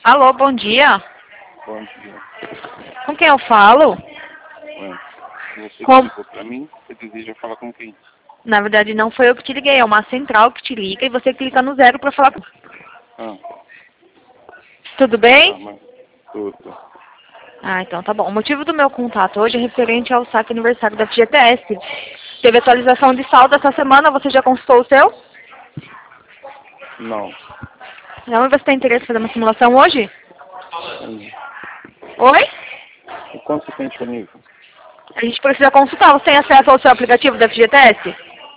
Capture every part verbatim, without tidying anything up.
Alô, bom dia. Bom dia. Com quem eu falo? Ué, você Com... ligou pra mim, você deseja falar com quem? Na verdade, não foi eu que te liguei, é uma central que te liga e você clica no zero pra falar com... Ah, Tudo tá, bem? mas tudo. Ah, então tá bom. O motivo do meu contato hoje é referente ao saque aniversário da F G T S. Teve atualização de saldo essa semana, você já consultou o seu? Não. Não, e você tem interesse em fazer uma simulação hoje? Hum. Oi? E quanto você tem disponível? A gente precisa consultar. Você tem acesso ao seu aplicativo da F G T S?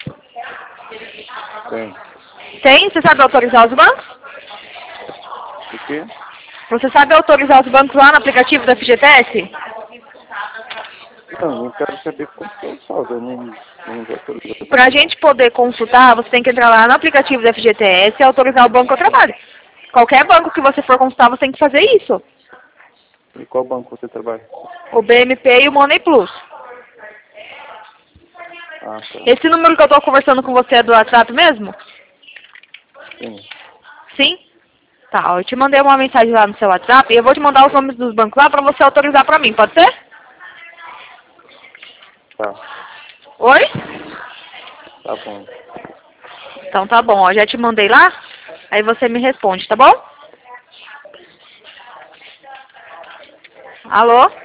Tem. Tem? Você sabe autorizar os bancos? O quê? Você sabe autorizar os bancos lá no aplicativo da F G T S? Não, eu quero saber quanto que é o saldo. Eu não, eu não vou autorizar. Para a gente poder consultar, você tem que entrar lá no aplicativo da F G T S e autorizar o banco que eu trabalho. Qualquer banco que você for consultar, você tem que fazer isso. E qual banco você trabalha? O B M P e o Money Plus. Ah, tá. Esse número que eu estou conversando com você é do WhatsApp mesmo? Sim. Sim? Tá, eu te mandei uma mensagem lá no seu WhatsApp e eu vou te mandar os nomes dos bancos lá para você autorizar para mim, pode ser? Tá. Oi? Tá bom. Então tá bom, ó, já te mandei lá, aí você me responde, tá bom? Alô?